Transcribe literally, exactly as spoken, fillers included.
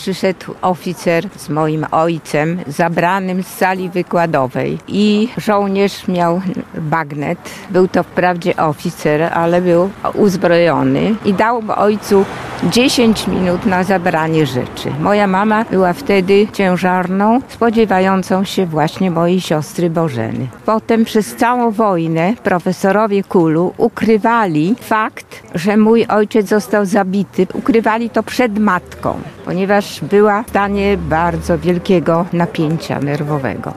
przyszedł oficer z moim ojcem zabranym z sali wykładowej i żołnierz miał bagnet. Był to wprawdzie oficer, ale był uzbrojony i dał ojcu dziesięć minut na zabranie rzeczy. Moja mama była wtedy ciężarną, spodziewającą się właśnie mojej siostry Bożeny. Potem przez całą wojnę profesorowie Kulu ukrywali fakt, że mój ojciec został zabity. Ukrywali to przed matką, ponieważ była w stanie bardzo wielkiego napięcia nerwowego.